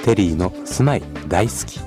テリーの住まい大好き。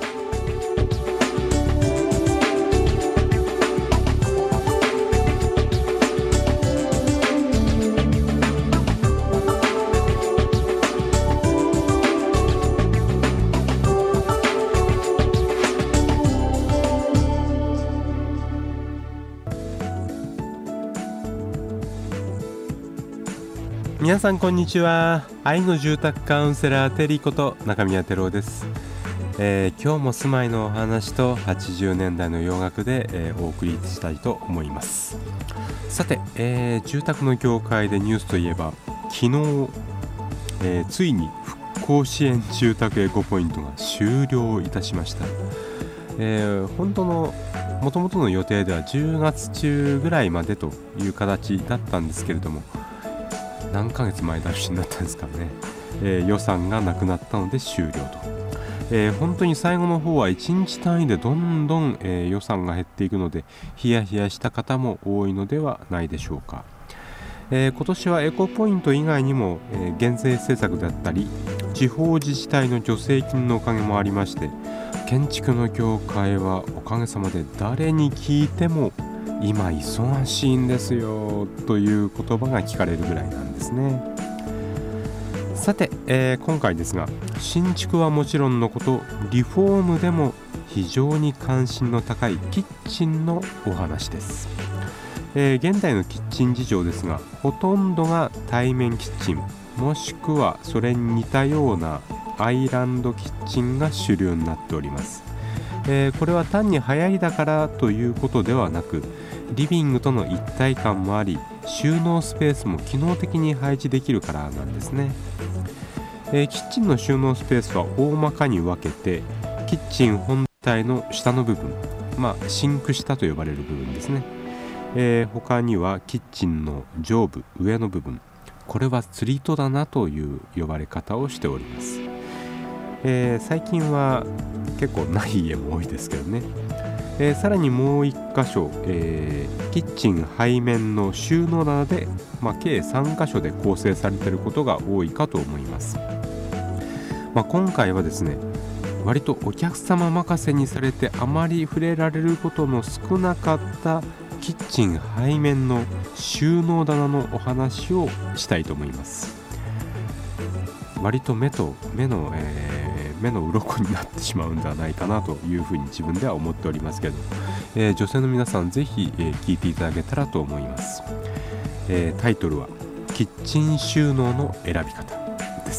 皆さんこんにちは。愛の住宅カウンセラーテリーこと中宮照夫です。今日も住まいのお話と80年代の洋楽で、お送りしたいと思います。さて、住宅の業界でニュースといえば昨日、ついに復興支援住宅へ5ポイントが終了いたしました。本当の元々の予定では10月中ぐらいまでという形だったんですけれども、何ヶ月前倒しになったんですかね。予算がなくなったので終了と。本当に最後の方は1日単位でどんどん、予算が減っていくのでヒヤヒヤした方も多いのではないでしょうか。今年はエコポイント以外にも、減税政策だったり地方自治体の助成金のおかげもありまして、建築の業界はおかげさまで誰に聞いても今忙しいんですよという言葉が聞かれるぐらいなんですね。さて、今回ですが、新築はもちろんのことリフォームでも非常に関心の高いキッチンのお話です。現代のキッチン事情ですが、ほとんどが対面キッチンもしくはそれに似たようなアイランドキッチンが主流になっております。これは単に流行りだからということではなく、リビングとの一体感もあり収納スペースも機能的に配置できるからなんですね。キッチンの収納スペースは大まかに分けて、キッチン本体の下の部分、シンク下と呼ばれる部分ですね。他にはキッチンの上部上の部分、これは釣り戸棚という呼ばれ方をしております。最近は結構ない家も多いですけどね。さらにもう1箇所、キッチン背面の収納棚で、計3箇所で構成されていることが多いかと思います。今回はですね、割とお客様任せにされてあまり触れられることの少なかったキッチン背面の収納棚のお話をしたいと思います。割と目の鱗になってしまうんではないかなというふうに自分では思っておりますけど、女性の皆さんぜひ、聞いていただけたらと思います。タイトルはキッチン収納の選び方です。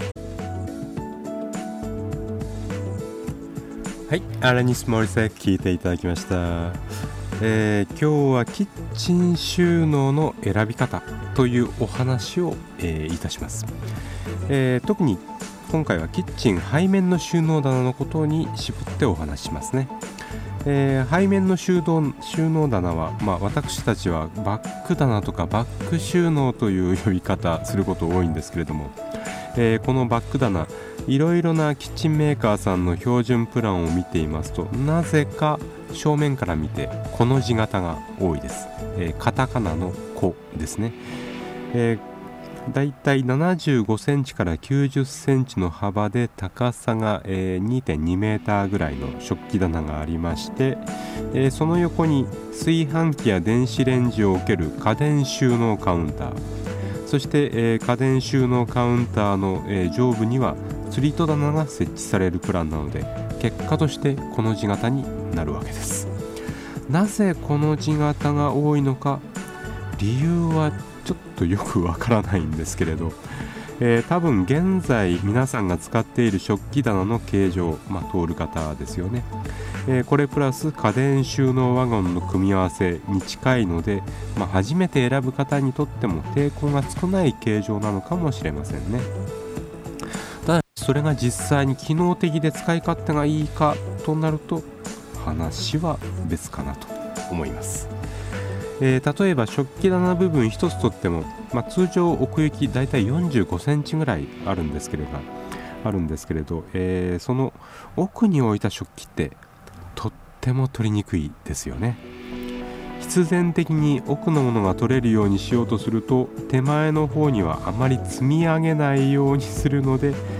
はい、アラニス・モリセ聞いていただきました。今日はキッチン収納の選び方というお話を、いたします。特に今回はキッチン背面の収納棚のことに絞ってお話しますね。背面の収納棚は、私たちはバッグ棚とかバッグ収納という呼び方すること多いんですけれども、このバッグ棚、いろいろなキッチンメーカーさんの標準プランを見ていますと、なぜか正面から見てこの字型が多いです。カタカナのコですね。だいたい75センチから90センチの幅で高さが、2.2 メーターぐらいの食器棚がありまして、その横に炊飯器や電子レンジを置ける家電収納カウンター、そして、家電収納カウンターの、上部には釣り戸棚が設置されるプランなので、結果としてこの字型になるわけです。なぜこの字型が多いのか、理由はちょっとよくわからないんですけれど、多分現在皆さんが使っている食器棚の形状、通る方ですよね。これプラス家電収納ワゴンの組み合わせに近いので、初めて選ぶ方にとっても抵抗が少ない形状なのかもしれませんね。ただそれが実際に機能的で使い勝手がいいかとなると話は別かなと思います。例えば食器棚部分一つとっても、通常奥行きだいたい45センチぐらいあるんですけれど、その奥に置いた食器ってとっても取りにくいですよね。必然的に奥のものが取れるようにしようとすると、手前の方にはあまり積み上げないようにするので、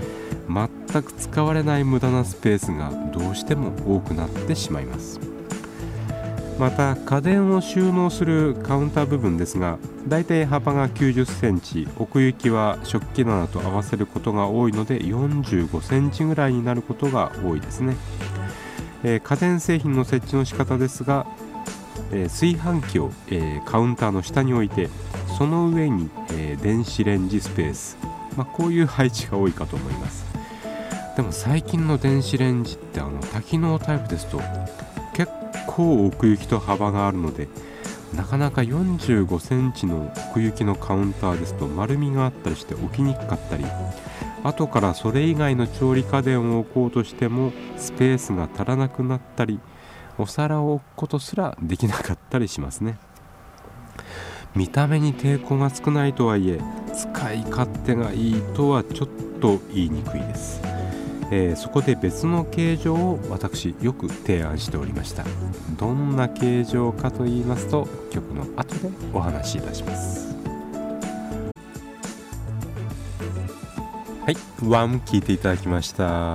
全く使われない無駄なスペースがどうしても多くなってしまいます。また家電を収納するカウンター部分ですが、だいたい幅が90センチ、奥行きは食器棚と合わせることが多いので45センチぐらいになることが多いですね。家電製品の設置の仕方ですが、炊飯器を、カウンターの下に置いて、その上に、電子レンジスペース、こういう配置が多いかと思います。でも最近の電子レンジって多機能タイプですと結構奥行きと幅があるので、なかなか45センチの奥行きのカウンターですと丸みがあったりして置きにくかったり、後からそれ以外の調理家電を置こうとしてもスペースが足らなくなったり、お皿を置くことすらできなかったりしますね。見た目に抵抗が少ないとはいえ、使い勝手がいいとはちょっと言いにくいです。そこで別の形状を私よく提案しておりました。どんな形状かと言いますと、曲の後でお話しいたします。はい、ワン聞いていただきました。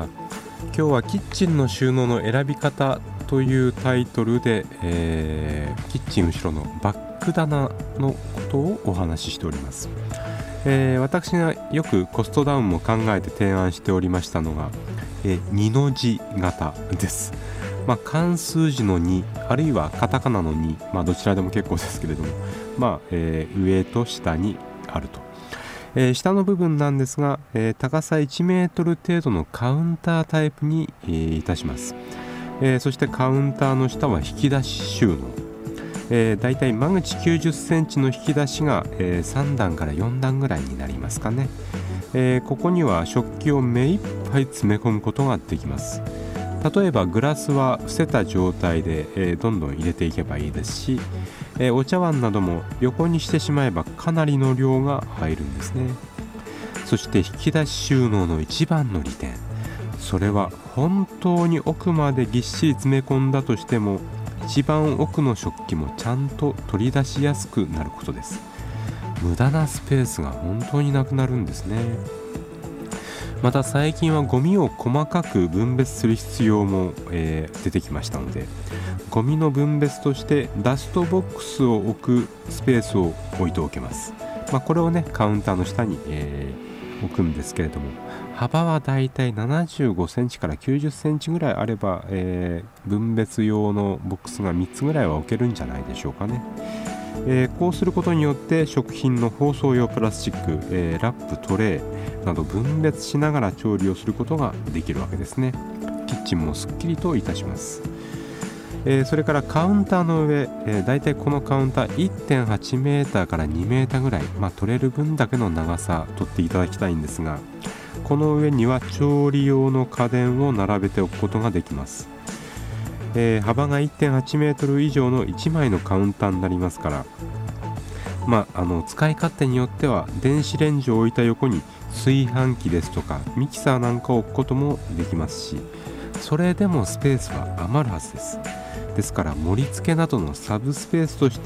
今日はキッチンの収納の選び方というタイトルで、キッチン後ろのバック棚のことをお話ししております。私がよくコストダウンも考えて提案しておりましたのが、2の字型です。漢数字の2、あるいはカタカナの2、どちらでも結構ですけれども、上と下にあると。下の部分なんですが、高さ1メートル程度のカウンタータイプに、いたします。そしてカウンターの下は引き出し収納。だいたい間口90センチの引き出しが、3段から4段ぐらいになりますかね。ここには食器を目いっぱい詰め込むことができます。例えばグラスは伏せた状態で、どんどん入れていけばいいですし、お茶碗なども横にしてしまえばかなりの量が入るんですね。そして引き出し収納の一番の利点、それは本当に奥までぎっしり詰め込んだとしても一番奥の食器もちゃんと取り出しやすくなることです。無駄なスペースが本当になくなるんですね。また最近はゴミを細かく分別する必要も、出てきましたので、ゴミの分別としてダストボックスを置くスペースを置いておけます。これをねカウンターの下に、置くんですけれども、幅はだいたい75センチから90センチぐらいあれば、分別用のボックスが3つぐらいは置けるんじゃないでしょうかね。こうすることによって食品の包装用プラスチック、ラップ、トレーなど分別しながら調理をすることができるわけですね。キッチンもすっきりといたします。それからカウンターの上、だいたいこのカウンター 1.8 メーターから2メーターぐらい、取れる分だけの長さ取っていただきたいんですが、この上には調理用の家電を並べておくことができます。幅が 1.8 メートル以上の1枚のカウンターになりますから、使い勝手によっては電子レンジを置いた横に炊飯器ですとかミキサーなんかを置くこともできますし、それでもスペースは余るはずです。ですから盛り付けなどのサブスペースとして、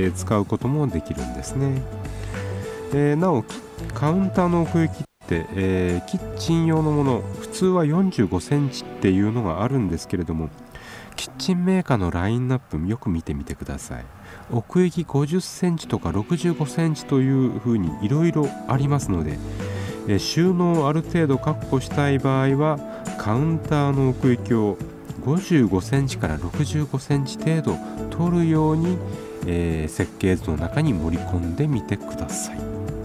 使うこともできるんですね。なおカウンターの奥行きって、キッチン用のもの普通は45センチっていうのがあるんですけれども、キッチンメーカーのラインナップよく見てみてください。奥行き50センチとか65センチというふうにいろいろありますので、収納をある程度確保したい場合はカウンターの奥行きを55センチから65センチ程度取るように、設計図の中に盛り込んでみてください。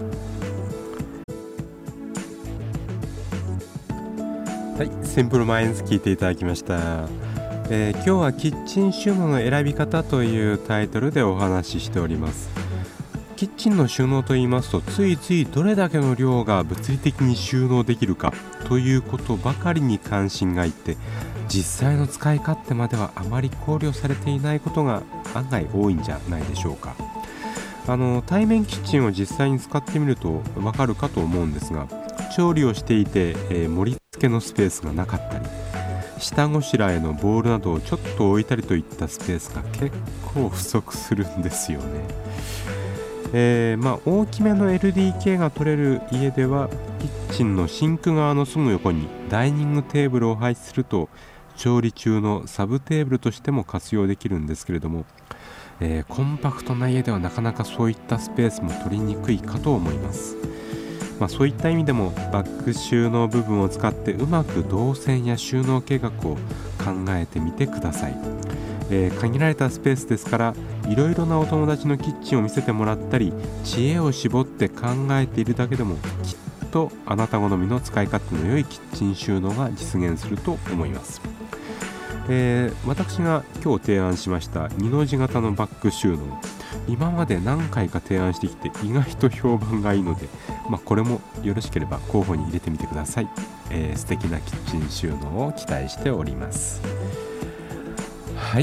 はい、シンプルマインズ聞いていただきました。今日はキッチン収納の選び方というタイトルでお話ししております。キッチンの収納といいますと、ついついどれだけの量が物理的に収納できるかということばかりに関心がいって、実際の使い勝手まではあまり考慮されていないことが案外多いんじゃないでしょうか。対面キッチンを実際に使ってみるとわかるかと思うんですが、調理をしていて、盛り付けのスペースがなかったり、下ごしらえのボウルなどをちょっと置いたりといったスペースが結構不足するんですよね。大きめの LDK が取れる家ではキッチンのシンク側のすぐ横にダイニングテーブルを配置すると、調理中のサブテーブルとしても活用できるんですけれども、コンパクトな家ではなかなかそういったスペースも取りにくいかと思います。そういった意味でもバッグ収納部分を使ってうまく動線や収納計画を考えてみてください。限られたスペースですから、いろいろなお友達のキッチンを見せてもらったり、知恵を絞って考えているだけでもきっとあなた好みの使い勝手の良いキッチン収納が実現すると思います。私が今日提案しました2の字型のバッグ収納、今まで何回か提案してきて意外と評判がいいので、これもよろしければ候補に入れてみてください。素敵なキッチン収納を期待しております。はい、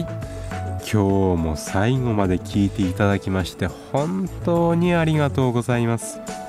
今日も最後まで聞いていただきまして本当にありがとうございます。